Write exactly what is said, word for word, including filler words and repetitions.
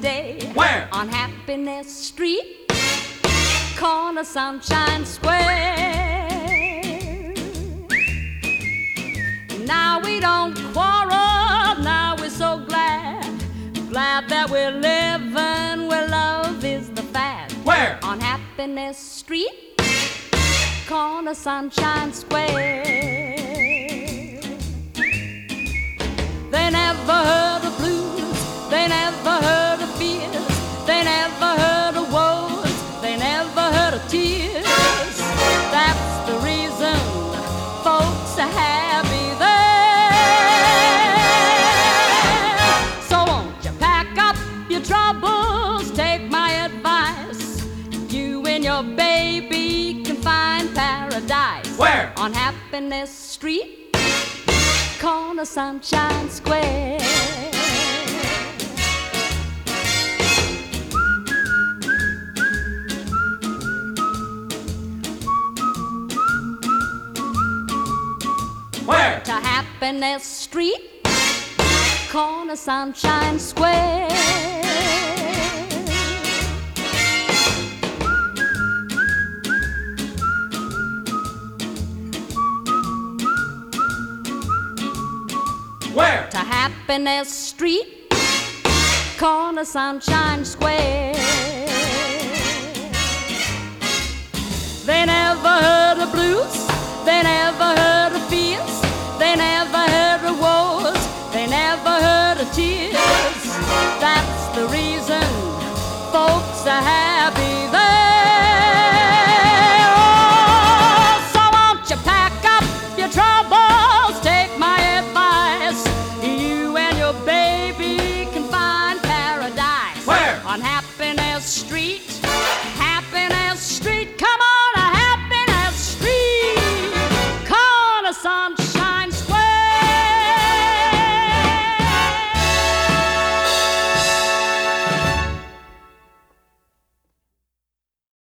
day. Where? On Happiness Street, corner Sunshine Square. Now we don't quarrel, now we're so glad, glad that we're living where love is the fad. Where? On Happiness Street, corner Sunshine Square. They never heard of blues, they never heard of fears, they never heard of woes, they never heard of tears. That's the reason folks are happy there. So won't you pack up your troubles, take my advice. You and your baby can find paradise. Where? On Happiness Street, corner Sunshine Square. Where? To Happiness Street, corner Sunshine Square. Where? To Happiness Street, corner Sunshine Square. They never heard of blues, they never heard of fears, they never heard of woes, they never heard of tears. That's the reason folks are happy there. Oh, so won't you pack up your troubles, take my advice. You and your baby can find paradise. Where? On Happiness Street, Happiness Street.